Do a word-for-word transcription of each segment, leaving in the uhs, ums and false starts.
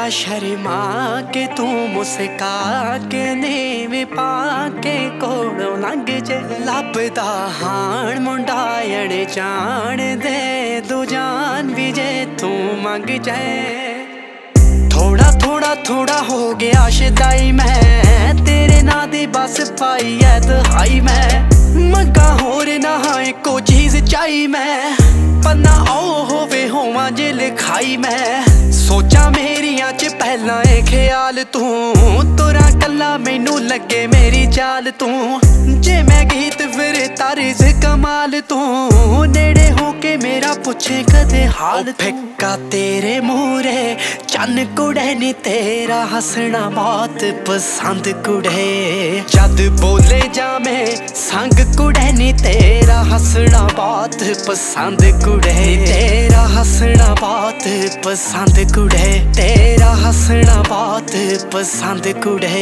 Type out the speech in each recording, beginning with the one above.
शर्मा के तू मुस्का के नीवी पा के कोलों लंघ जे लभदा हाण मुंडा अड़े जान दे दू जान भी जे तू मंग जाए। थोड़ा थोड़ा थोड़ा हो गया शदाई मैं तेरे ना दी बस पाई है दहाई मैं मंगा होर ना हाए को चीज चाही मैं पन्ना ओ होवे होवां जे लिखाई मैं सोचा मेरियां च पहला ए ख्याल तू तुरा कला मैनू लगे मेरी चाल तू जे मैं गीत फिर तारिज कमाल तू नेड़े होके मेरा पुछे कदे हाल फिक्का तेरे मूरे चन कुड़े नी तेरा हसना बहुत पसंद कुड़े जद बोले जामे संग कुड़े नी तेरा हसना बहुत पसंद कुड़े तेरा हसना बहुत पसंद कुड़े तेरा हसना बहुत पसंद कुड़े।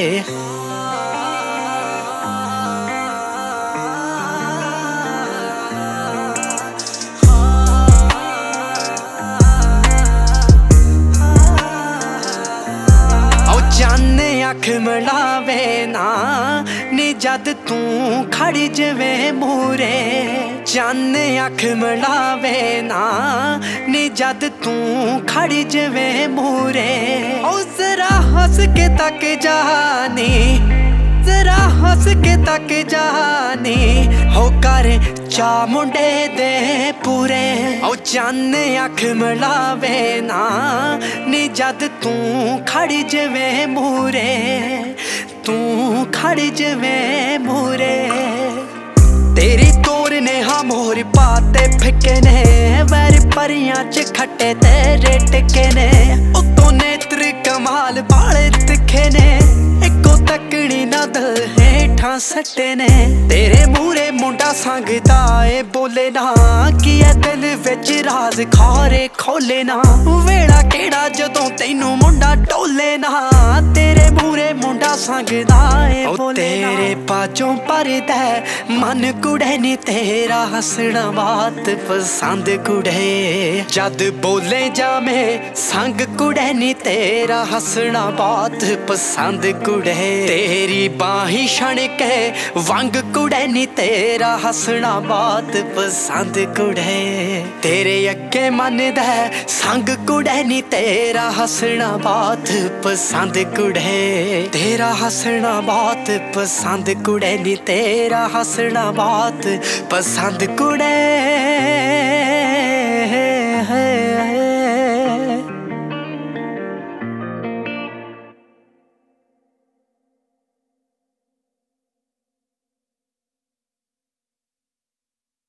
जाने अख मिलावे ना नी जद तू खड़ जवे मूरे जाने अख मिलावे ना नी जद तू खड़ जवे मूरे ओ जरा हंस के तक जानी जरा हंस के तक जानी हो कर चा मुंडे दे पूरे ओ जाने अख मिलावे ना नी जद तू खड़ जवे मूरे तू खड़ जवे मूरे तेरी तोर ने हम मोर पाते फिके ने वैर परियां च खट्टे तेरे टिके ने उतो नेत्र कमाल बाले तिखे ने इको तकनी ना दिल हेठां सट्टे ने तेरे मूरे मुंडा संगदा ए बोले ना कि ए दिल विच राज खारे खोले ना वेड़ा केड़ा जदों तैनू मुंडा टोले ना तेरे मूरे मुंडा संगदा ए बोले ना तेरे पाचों परदा मन कुड़े नी तेरा हसना बात पसंद कुड़े जद बोले जामे संग कुड़े नी तेरा हसना बात पसंद कुड़े तेरी बाही छण के वंग कुड़े नी तेरा हसना बात पसंद कुड़े तेरे अगे मन दे संग कुड़े नी तेरा हसना बात पसंद कुड़े तेरा हसना बात पसंद कुड़े नी तेरा हसना बात पसंद कुड़े।